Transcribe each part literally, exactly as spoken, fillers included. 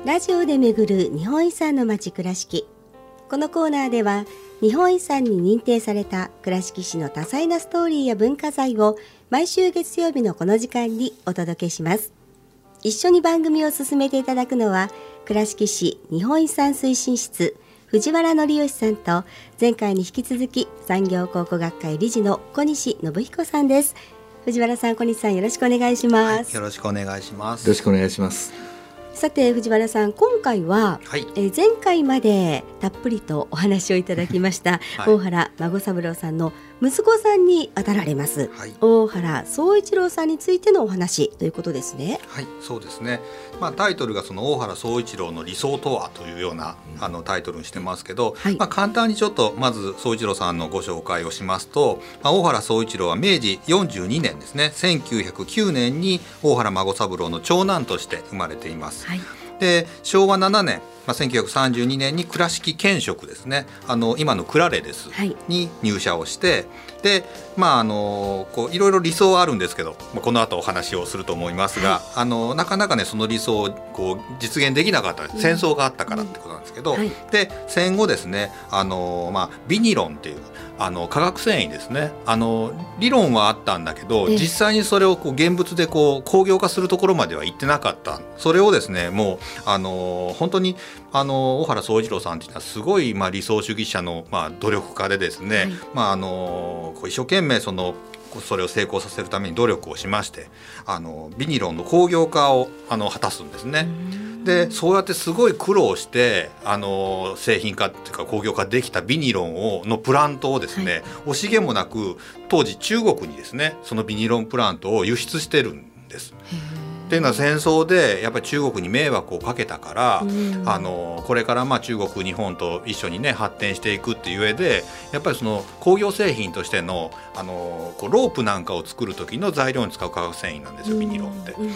ラジオで巡る日本遺産の街倉敷。このコーナーでは日本遺産に認定された倉敷市の多彩なストーリーや文化財を毎週月曜日のこの時間にお届けします。一緒に番組を進めていただくのは倉敷市日本遺産推進室藤原則義さんと、前回に引き続き産業考古学会理事の小西信彦さんです。藤原さん、小西さん、よろしくお願いします。 はい、よろしくお願いします。 よろしくお願いします。 さて藤原さん、今回は、はい、えー、前回までたっぷりとお話をいただきました、はい、大原孫三郎さんの息子さんにあたられます、はい、大原宗一郎さんについてのお話ということですね。 はい、そうですね。まあ、タイトルがその大原宗一郎の理想とはというような、うん、あのタイトルにしてますけど、はい、まあ、簡単にちょっとまず宗一郎さんのご紹介をしますと、まあ、大原宗一郎は明治よんじゅうにねんですね、せんきゅうひゃくきゅうねんに大原孫三郎の長男として生まれています。はい、でしょうわななねん、まあ、せんきゅうひゃくさんじゅうにねんに倉敷県職ですね、あの今の倉レです、はい、に入社をして、で、まあ、あのこういろいろ理想はあるんですけど、まあ、この後お話をすると思いますが、はい、あのなかなかねその理想をこう実現できなかった、うん、戦争があったからってことなんですけど、うん、はい、で戦後ですね、あの、まあ、ビニロンっていうあの化学繊維ですね、あの理論はあったんだけど実際にそれをこう現物でこう工業化するところまでは行ってなかった。それをですね、もうあの本当にあの大原宗一郎さんというのはすごい、まあ、理想主義者の、まあ、努力家でですね、はい、まあ、あのこう一生懸命そのそれを成功させるために努力をしまして、あのビニロンの工業化をあの果たすんですね。でそうやってすごい苦労してあの製品化っていうか工業化できたビニロンをのプラントをですね、はい、惜しげもなく当時中国にですねそのビニロンプラントを輸出してるんです。っていうのは戦争でやっぱり中国に迷惑をかけたから、あのこれからまあ中国日本と一緒にね発展していくっていう上でやっぱりその工業製品としてのあのこうロープなんかを作る時の材料に使う化学繊維なんですよ、ビニロンって、うんうん、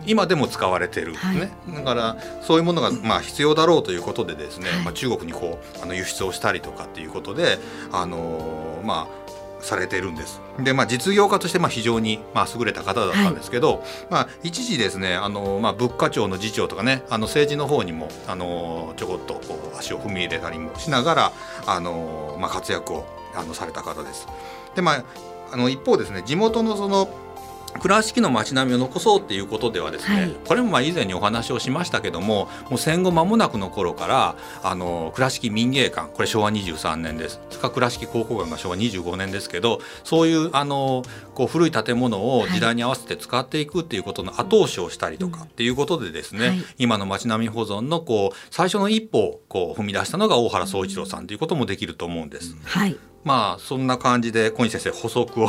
今でも使われてる、ね、はい、だからそういうものがまあ必要だろうということでですね、はい、まあ、中国にこうあの輸出をしたりとかっていうことであのまあされているんです。で、まあ、実業家としてまあ非常にまあ優れた方だったんですけど、はい、まあ、一時ですね、あの、まあ、物価庁の次長とかね、あの政治の方にもあのちょこっとこう足を踏み入れたりもしながらあの、まあ、活躍をあのされた方です。で、まあ、あの一方ですね、地元のその倉敷の街並みを残そうっていうことではですね、はい、これもまあ以前にお話をしましたけども、もう戦後間もなくの頃からあの倉敷民芸館、これしょうわにじゅうさんねんです。倉敷考古館がしょうわにじゅうごねんですけど、そういうあのこう古い建物を時代に合わせて使っていくっていうことの後押しをしたりとかっていうことでですね、はい、今の街並み保存のこう最初の一歩をこう踏み出したのが大原宗一郎さんということもできると思うんです。はい、まあそんな感じで小西先生補足を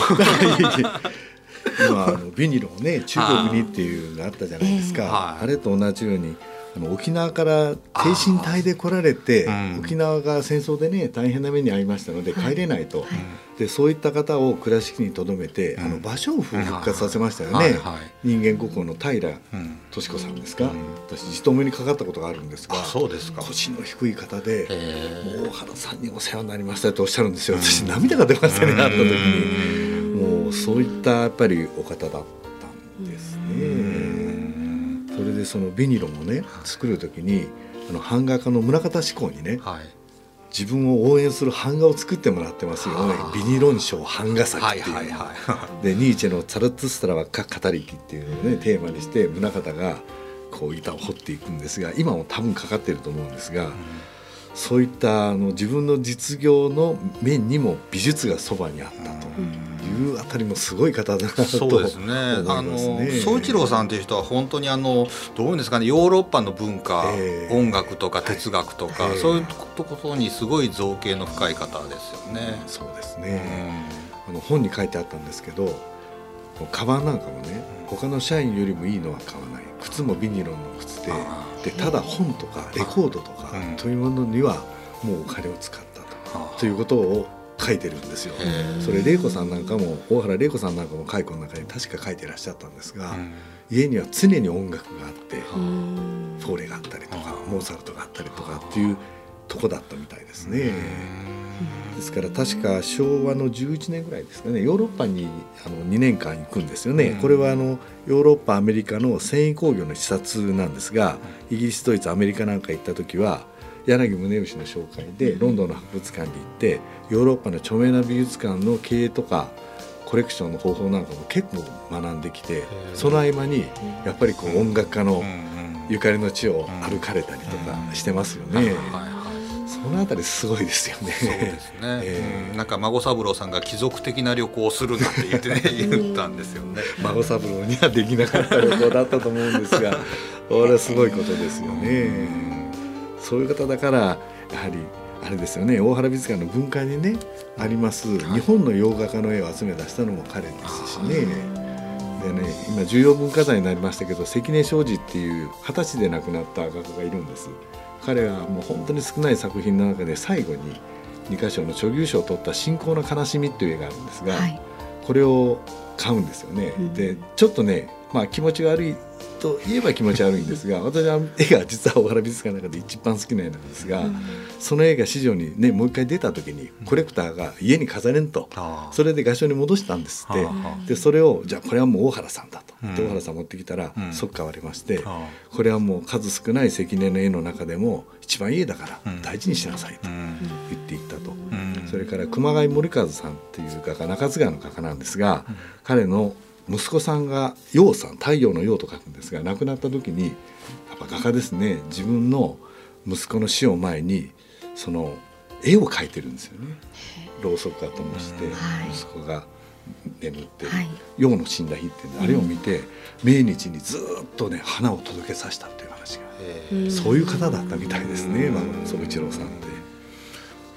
今あのビニロンね中国にっていうのがあったじゃないですか、あ,、えー、あれと同じようにあの沖縄から挺身隊で来られて、うん、沖縄が戦争でね大変な目に遭いましたので帰れないと、はい、でそういった方を倉敷に留めて、うん、あの芭蕉布を復活させましたよね、はいはい、人間国宝の平敏子さんですか、うん、私自止めにかかったことがあるんですが、 そうですか、 腰の低い方で、もう大原さんにお世話になりましたとおっしゃるんですよ。私涙が出ましたね、会った時に。もうそういったやっぱりお方だったんですね。それでそのビニロンをね作る時にあの版画家の宗像志功にね、はい、自分を応援する版画を作ってもらってますよね。ビニロン賞版画祭っていうの、はいはいはい、でニーチェのツァルツストラはか語りきっていうのをねテーマにして宗像がこう板を彫っていくんですが、今も多分かかってると思うんですが、うん、そういったあの自分の実業の面にも美術がそばにあったというあたりもすごい方だなと思いますね。 あの宗一郎さんという人は本当にあのどういうんですかね、ヨーロッパの文化、えー、音楽とか哲学とか、はい、そういうところにすごい造形の深い方ですよね。 うん、そうですね、うん、あの本に書いてあったんですけど、カバンなんかもね他の社員よりもいいのは買わない、靴もビニロンの靴で、でただ本とかレコードとかというものにはもうお金を使ったと、ということを書いてるんですよ。それ玲子さんなんかも大原玲子さんなんかも回顧の中に確か書いてらっしゃったんですが、家には常に音楽があってフォーレがあったりとかモーツァルトがあったりとかっていうとこだったみたいですね。 ですから確か昭和のじゅういちねんぐらいですかね、ヨーロッパにあのにねんかん行くんですよね、うん、これはあのヨーロッパアメリカの繊維工業の視察なんですが、イギリスドイツアメリカなんか行った時は柳宗悦の紹介でロンドンの博物館に行ってヨーロッパの著名な美術館の経営とかコレクションの方法なんかも結構学んできて、その合間にやっぱりこう音楽家のゆかりの地を歩かれたりとかしてますよね。そのあたりすごいですよね。 そうですね、えー、なんか孫三郎さんが貴族的な旅行をするんだって言ってね言ったんですよね。 孫三郎にはできなかった旅行だったと思うんですがこれはすごいことですよね。そういう方だからやはりあれですよね、大原美術館の文化にねあります日本の洋画家の絵を集め出したのも彼ですしね。でね、今重要文化財になりましたけど、関根正治っていう二十歳で亡くなった画家がいるんです。彼はもう本当に少ない作品の中で最後ににかしょの著牛賞を取った信仰の悲しみっていう絵があるんですが、はい、これを買うんですよね、うん、でちょっとね、まあ、気持ち悪いと言えば気持ち悪いんですが私は絵が実は大原美術館の中で一番好きな絵なんですが、うん、その絵が市場に、ね、もう一回出た時にコレクターが家に飾れんと、うん、それで画商に戻したんですって、うん、でそれをじゃあこれはもう大原さんだと、うん、大原さん持ってきたら、うん、即買われまして、うん、これはもう数少ない関根の絵の中でも一番いい絵だから大事にしなさいと言っていったと、うん、それから熊谷森和さんっていう画家、中津川の画家なんですが、うん、彼の息子さんが陽さん、太陽の陽と書くんですが、亡くなった時にやっぱ画家ですね、自分の息子の死を前にその絵を描いてるんですよね。ろうそくが灯して息子が眠ってる、はい、陽の死んだ日っていうの、あれを見て命日にずっとね花を届けさせたっていう話が、そういう方だったみたいですね、宗一郎さんって、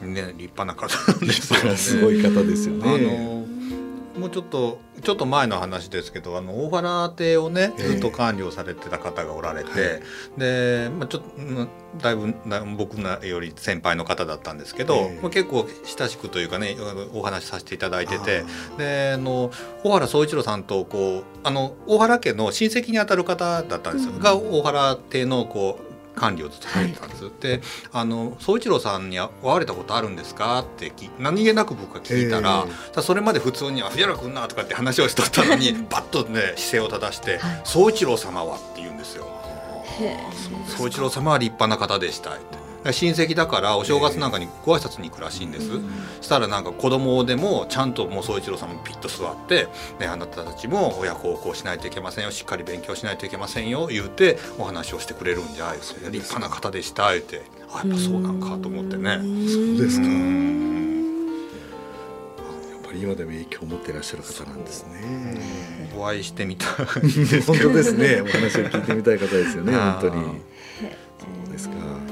ね、立派な方なんですよね。 すごい方ですよね。あのもうちょっとちょっと前の話ですけど、あの大原邸をねずっと管理をされてた方がおられて、えーはい、で、まあ、ちょっとだいぶ僕より先輩の方だったんですけど、えーまあ、結構親しくというかねお話しさせていただいてて、であの大原宗一郎さんとこうあの大原家の親戚にあたる方だったんですよ、うん、が大原邸のこう管理をずっとされてたんです、はい、であの宗一郎さんに会われたことあるんですかって何気なく僕が聞いたら、えー、それまで普通には藤原君なとかって話をしとったのにバッとね姿勢を正して宗一郎様はって言うんですよ。宗一郎様は立派な方でしたって。親戚だからお正月なんかにご挨拶に行くらしいんです、えー、したらなんか子供でもちゃんともう宗一郎さんもピッと座って、ね、あなたたちも親孝行しないといけませんよ、しっかり勉強しないといけませんよ言うてお話をしてくれるんじゃい、立派な方でした言うて、あやっぱそうなんかと思ってね。 そうですか。うんやっぱり今でも影響を持っていらっしゃる方なんですね。 お会いしてみたい本当ですね。お話を聞いてみたい方ですよね本当に。そうですか。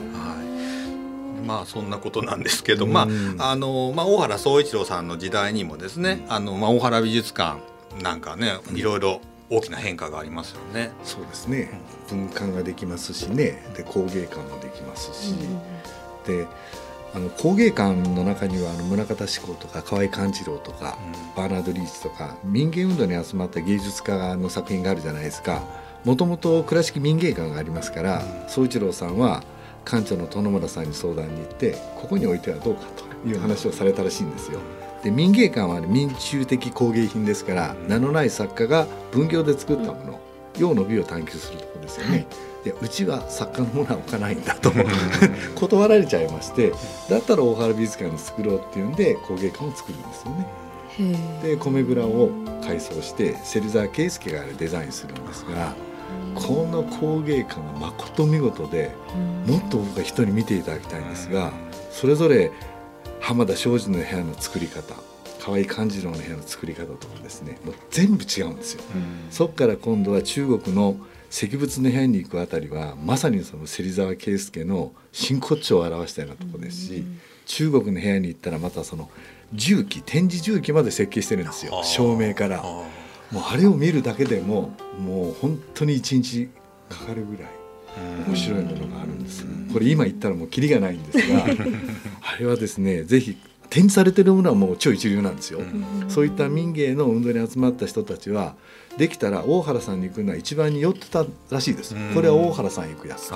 まあそんなことなんですけど、まああのまあ、大原宗一郎さんの時代にもですね、あの、まあ、大原美術館なんかねいろいろ大きな変化がありますよね。 そうですね、文館ができますしね、で工芸館もできますし、うん、であの工芸館の中にはあの宗像志功とか河合勘次郎とか、うん、バーナード・リーチとか民芸運動に集まった芸術家の作品があるじゃないですか。もともと倉敷民芸館がありますから、宗一郎さんは館長の殿村さんに相談に行ってここに置いてはどうかという話をされたらしいんですよ。で民芸館は、ね、民衆的工芸品ですから名のない作家が分業で作ったもの、用の美を探求するところですよね、はい、でうちは作家のものは置かないんだと断られちゃいまして、だったら大原美術館に作ろうっていうんで工芸館を作るんですよね。で米蔵を改装して芹沢圭介がデザインするんですが、この工芸館は誠見事で、もっと僕は人に見ていただきたいんですが、それぞれ浜田庄司の部屋の作り方、河合勘次郎の部屋の作り方とかですね、もう全部違うんですよ。そこから今度は中国の石仏の部屋に行くあたりはまさにその芹沢圭介の真骨頂を表したようなところですし、中国の部屋に行ったらまたその重機、展示重機まで設計してるんですよ、照明から。もうあれを見るだけでももう本当に一日かかるぐらい面白いものがあるんです。これ今言ったらもうキリがないんですがあれはですね、ぜひ展示されているものはもう超一流なんですよ。そういった民芸の運動に集まった人たちはできたら大原さんに行くのは一番に寄ってたらしいです。これは大原さん行くやつ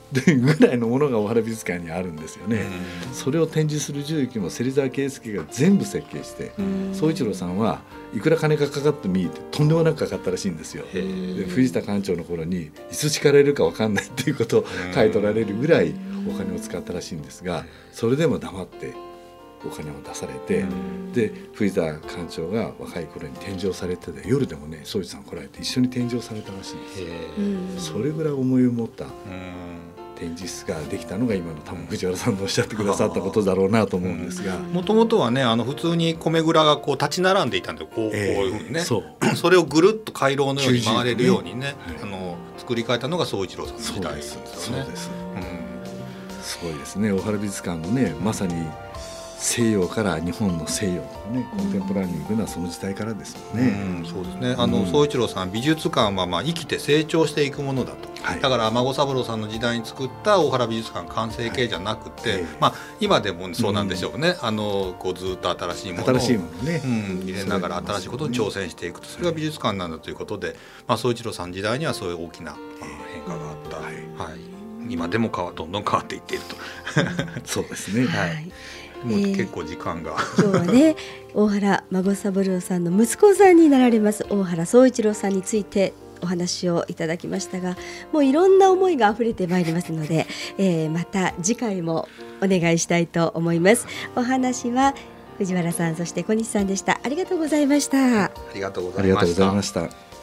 でぐらいのものが大原美術館にあるんですよね。それを展示する重機も芹沢圭介が全部設計して、宗一郎さんはいくら金がかかってもいいってとんでもなくかかったらしいんですよ。で藤田館長の頃にいつ叱られるか分かんないっていうことを書いておられるぐらいお金を使ったらしいんですが、それでも黙ってお金を出されて、で藤田館長が若い頃に展示をされてて、夜でもね宗一さん来られて一緒に展示をされたらしいんです。それぐらい思いを持った展示室ができたのが今の多分藤原さんのおっしゃってくださったことだろうなと思うんですが、 もともとはねあの普通に米蔵がこう立ち並んでいたんで、こう、えー、こういうふうにね そ, それをぐるっと回廊のように回れるようにね、ね、はい、あの作り変えたのが宗一郎さんの時代ですよね。 そうです、うん、すごいですね。大原美術館のねまさに西洋から日本の西洋とかね、コンテンポラリーに行くのはその時代からですもんね。 うん、そうですね。あの宗一郎さん、美術館はまあ生きて成長していくものだと、はい、だから孫三郎さんの時代に作った大原美術館完成形じゃなくて、はい、まあ、今でもそうなんでしょうね、うん、あのこうずっと新しいものを新しいもの、ね、 うん、入れながら新しいことに挑戦していくと、それが美術館なんだということで、まあ、宗一郎さん時代にはそういう大きな変化があった、はいはい、今でも変わどんどん変わっていっているとそうですね、 はい、もう結構時間が、 えー、今日はね大原孫三郎さんの息子さんになられます大原宗一郎さんについてお話をいただきましたが、もういろんな思いがあふれてまいりますので、えー、また次回もお願いしたいと思います。お話は藤原さん、そして小西さんでした。ありがとうございました。 ありがとうございました。